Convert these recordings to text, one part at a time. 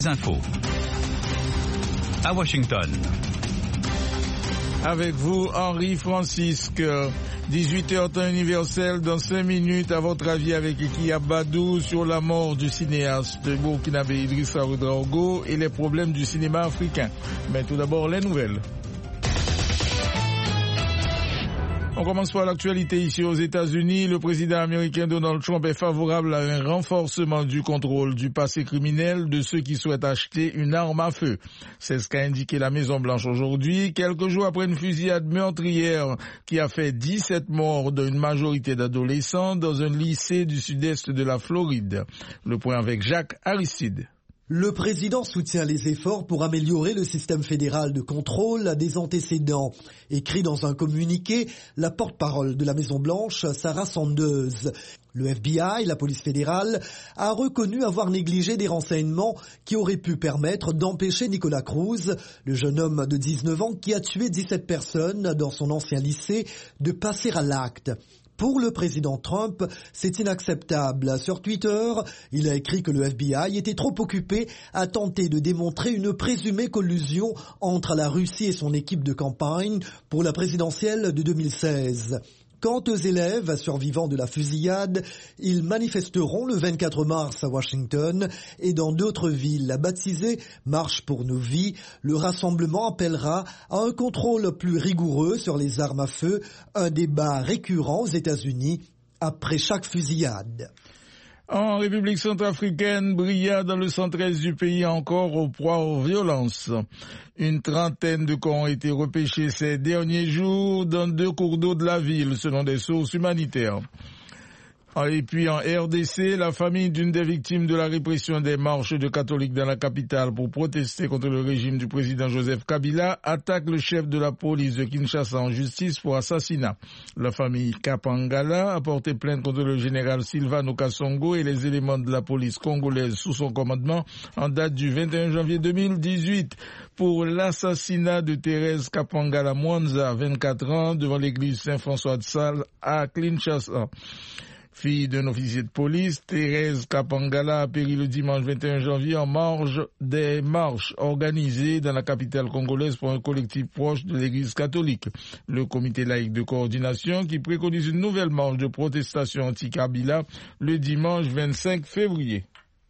Infos à Washington. Avec vous, Henri Francisque. 18h temps universel, dans 5 minutes, à votre avis avec Ekia Badou sur la mort du cinéaste burkinabé Idrissa Ouedraogo et les problèmes du cinéma africain. Mais tout d'abord, les nouvelles. On commence par l'actualité ici aux États-Unis. Le président américain Donald Trump est favorable à un renforcement du contrôle du passé criminel de ceux qui souhaitent acheter une arme à feu. C'est ce qu'a indiqué la Maison-Blanche aujourd'hui, quelques jours après une fusillade meurtrière qui a fait 17 morts d'une majorité d'adolescents dans un lycée du sud-est de la Floride. Le point avec Jacques Aristide. Le président soutient les efforts pour améliorer le système fédéral de contrôle des antécédents. Écrit dans un communiqué, la porte-parole de la Maison-Blanche, Sarah Sanders. Le FBI, la police fédérale, a reconnu avoir négligé des renseignements qui auraient pu permettre d'empêcher Nicolas Cruz, le jeune homme de 19 ans qui a tué 17 personnes dans son ancien lycée, de passer à l'acte. Pour le président Trump, c'est inacceptable. Sur Twitter, il a écrit que le FBI était trop occupé à tenter de démontrer une présumée collusion entre la Russie et son équipe de campagne pour la présidentielle de 2016. Quant aux élèves survivants de la fusillade, ils manifesteront le 24 mars à Washington et dans d'autres villes baptisées Marche pour nos vies. Le rassemblement appellera à un contrôle plus rigoureux sur les armes à feu, un débat récurrent aux États-Unis après chaque fusillade. En République centrafricaine, Bria, dans le centre-est du pays, encore au proie aux violences. Une trentaine de corps ont été repêchés ces derniers jours dans 2 cours d'eau de la ville, selon des sources humanitaires. Et puis en RDC, la famille d'une des victimes de la répression des marches de catholiques dans la capitale pour protester contre le régime du président Joseph Kabila attaque le chef de la police de Kinshasa en justice pour assassinat. La famille Kapangala a porté plainte contre le général Silvano Kasongo et les éléments de la police congolaise sous son commandement en date du 21 janvier 2018 pour l'assassinat de Thérèse Kapangala Mwanza, 24 ans, devant l'église Saint-François de Sales à Kinshasa. Fille d'un officier de police, Thérèse Kapangala a péri le dimanche 21 janvier en marge des marches organisées dans la capitale congolaise pour un collectif proche de l'église catholique. Le comité laïque de coordination qui préconise une nouvelle marche de protestation anti-Kabila le dimanche 25 février.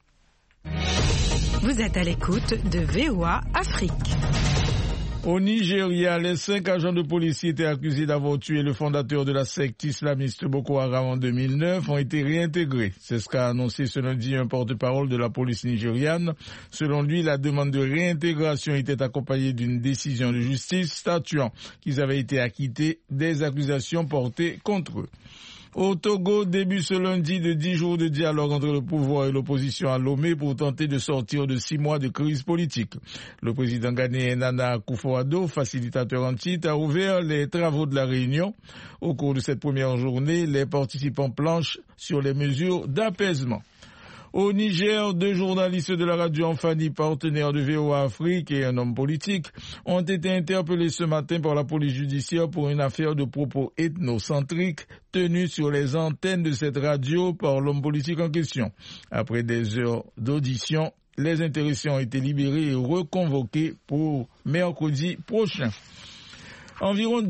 Vous êtes à l'écoute de VOA Afrique. Au Nigeria, les 5 agents de police qui étaient accusés d'avoir tué le fondateur de la secte islamiste Boko Haram en 2009 ont été réintégrés. C'est ce qu'a annoncé ce lundi un porte-parole de la police nigériane. Selon lui, la demande de réintégration était accompagnée d'une décision de justice statuant qu'ils avaient été acquittés des accusations portées contre eux. Au Togo, début ce lundi de 10 jours de dialogue entre le pouvoir et l'opposition à Lomé pour tenter de sortir de 6 mois de crise politique. Le président ghanéen Nana Akufo-Addo, facilitateur en titre, a ouvert les travaux de la réunion. Au cours de cette première journée, les participants planchent sur les mesures d'apaisement. Au Niger, 2 journalistes de la radio Amfani, partenaires de VOA Afrique et un homme politique, ont été interpellés ce matin par la police judiciaire pour une affaire de propos ethnocentriques tenus sur les antennes de cette radio par l'homme politique en question. Après des heures d'audition, les intéressés ont été libérés et reconvoqués pour mercredi prochain. Environ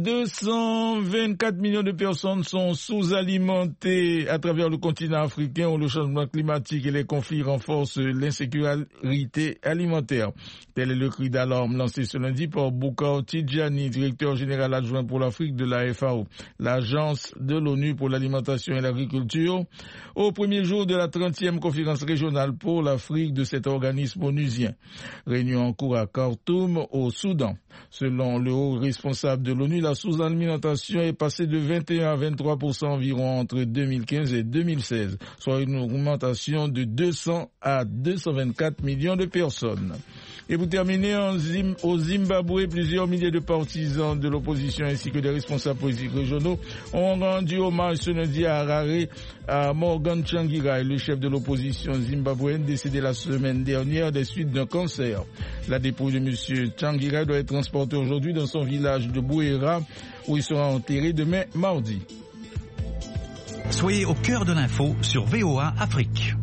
224 millions de personnes sont sous-alimentées à travers le continent africain où le changement climatique et les conflits renforcent l'insécurité alimentaire. Tel est le cri d'alarme lancé ce lundi par Boukar Tidjani, directeur général adjoint pour l'Afrique de la FAO, l'agence de l'ONU pour l'alimentation et l'agriculture, au premier jour de la 30e conférence régionale pour l'Afrique de cet organisme onusien. Réunion en cours à Khartoum, au Soudan. Selon le haut responsable de l'ONU, la sous-alimentation est passée de 21 à 23% environ entre 2015 et 2016, soit une augmentation de 200 à 224 millions de personnes. Et pour terminer, au Zimbabwe, plusieurs milliers de partisans de l'opposition ainsi que des responsables politiques régionaux ont rendu hommage ce lundi à Harare à Morgan Tsvangirai, le chef de l'opposition zimbabwéenne décédé la semaine dernière des suites d'un cancer. La dépouille de M. Tsvangirai doit être transportée aujourd'hui dans son village de Bouera où il sera enterré demain mardi. Soyez au cœur de l'info sur VOA Afrique.